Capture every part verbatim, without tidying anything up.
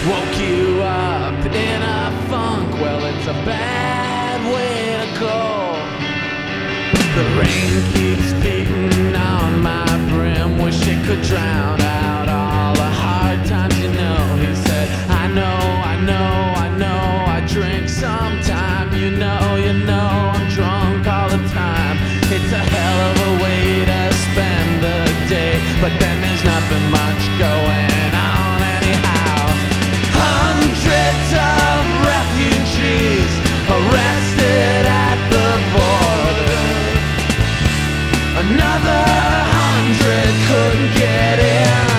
woke you up in a funk. Well, it's a bad way to go. The rain keeps beating on my brim. Wish it could drown out all the hard times, you know. He said, I know, I know, I know, I drink sometime. You know, you know, I'm drunk all the time. It's a hell of a way to spend the day, but then there's nothing much going on anyhow. Hundreds of refugees arrested at the border. Another hundred couldn't get in.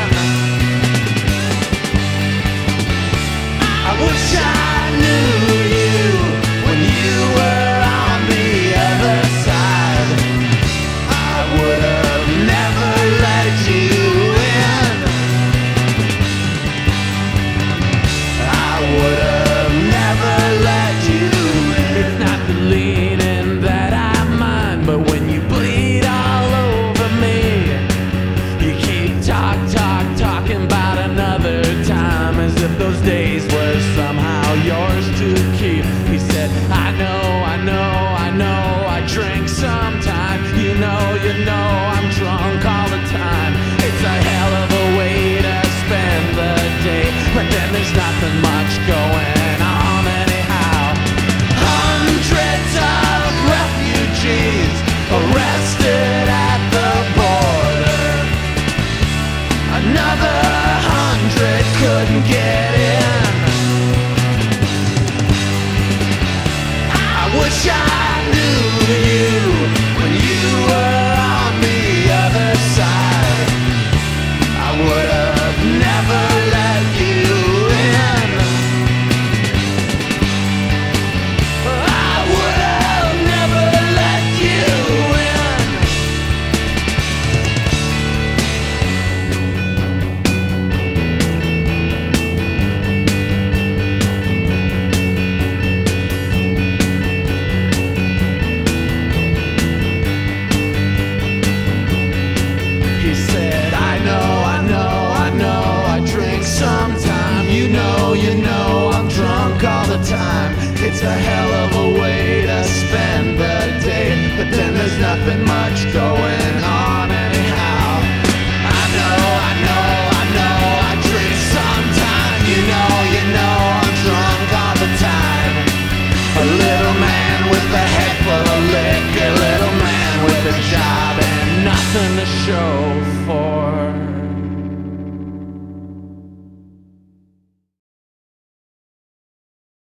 I wish I knew you when you were on the other side. I would have never let you in. I would have never let you in. It's not the leaning that I mind, but when you bleed all over me, you keep talk, talk, talking about another time, as if those days were somehow yours to keep. He said, I know, I know, I know, I drink sometime. You know, you know, I'm drunk all the time. It's a hell of a way to spend the day, but then there's nothing much going on anyhow. Hundreds of refugees arrested at the border. Another hundred couldn't get in. I wish I knew you when you were on the other side. I would have never let you in. I would have never let you in. He said, I know, I know, I know, I drink sometime. You know, you know, I'm drunk all the time. It's a hell of a way to spend the day, but then there's nothing much going on anyhow. I know, I know, I know, I drink sometime. You know, you know, I'm drunk all the time. A little man with a head full of liquor, a little man with a job and nothing to show.